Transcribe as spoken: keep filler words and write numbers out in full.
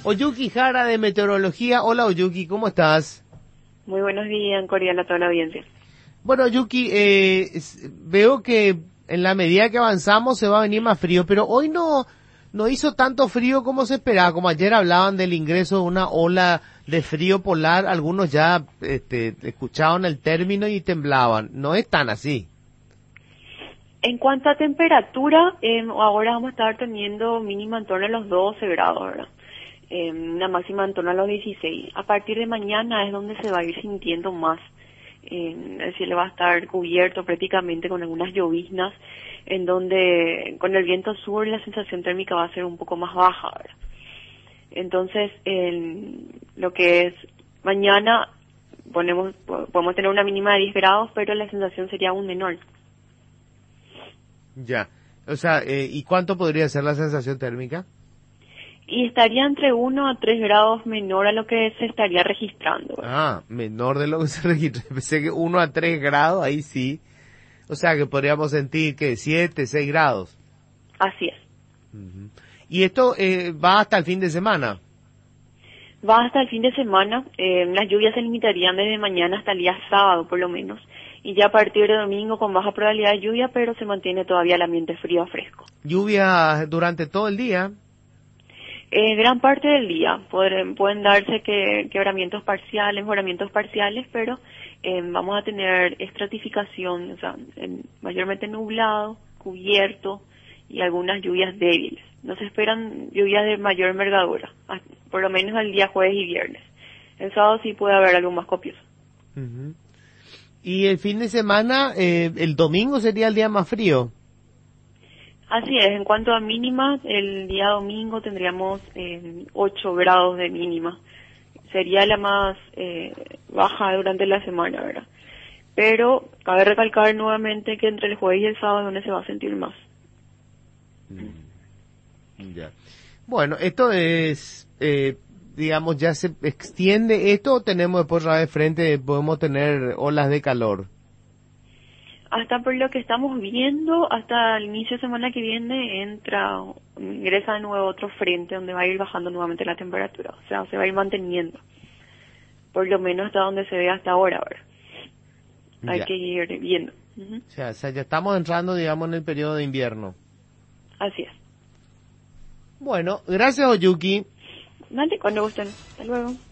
Oyuki Jara de Meteorología. Hola Oyuki, ¿cómo estás? Muy buenos días, cordial a toda la audiencia. Bueno Oyuki, eh, veo que en la medida que avanzamos se va a venir más frío, pero hoy no, no hizo tanto frío como se esperaba. Como ayer hablaban del ingreso de una ola de frío polar, algunos ya este, escuchaban el término y temblaban. No es tan así. En cuanto a temperatura, eh, ahora vamos a estar teniendo mínima en torno a los doce grados, ¿verdad? Eh, una máxima en torno a los dieciséis. A partir de mañana es donde se va a ir sintiendo más. Eh, el cielo va a estar cubierto prácticamente con algunas lloviznas, en donde con el viento sur la sensación térmica va a ser un poco más baja, ¿verdad? Entonces, en lo que es mañana, ponemos, podemos tener una mínima de diez grados, pero la sensación sería aún menor. Ya, o sea, eh, ¿y cuánto podría ser la sensación térmica? Y estaría entre uno a tres grados menor a lo que se estaría registrando, ¿verdad? Ah, menor de lo que se registra. Pensé que uno a tres grados, ahí sí. O sea, que podríamos sentir que siete, seis grados. Así es. Uh-huh. ¿Y esto eh, va hasta el fin de semana? Va hasta el fin de semana. Eh, las lluvias se limitarían desde mañana hasta el día sábado, por lo menos. Y ya a partir de domingo con baja probabilidad de lluvia, pero se mantiene todavía el ambiente frío a fresco. ¿Lluvia durante todo el día? Eh, gran parte del día. Pueden, pueden darse que, quebramientos parciales, mejoramientos parciales, pero eh, vamos a tener estratificación, o sea, en, mayormente nublado, cubierto y algunas lluvias débiles. No se esperan lluvias de mayor envergadura, por lo menos el día jueves y viernes. El sábado sí puede haber algo más copioso. Uh-huh. ¿Y el fin de semana, eh, el domingo sería el día más frío? Así es, en cuanto a mínima, el día domingo tendríamos eh, ocho grados de mínima. Sería la más eh, baja durante la semana, ¿verdad? Pero cabe recalcar nuevamente que entre el jueves y el sábado es donde se va a sentir más. Mm. Ya. Bueno, esto es, eh, digamos, ya se extiende esto o tenemos después otra vez frente, podemos tener olas de calor. Hasta por lo que estamos viendo, hasta el inicio de semana que viene entra, ingresa de nuevo otro frente donde va a ir bajando nuevamente la temperatura. O sea, se va a ir manteniendo. Por lo menos hasta donde se ve hasta ahora, ¿verdad? Hay Ya. que ir viendo. Uh-huh. O sea, o sea, ya estamos entrando, digamos, en el periodo de invierno. Así es. Bueno, gracias Oyuki. Dale, cuando gusten. Hasta luego.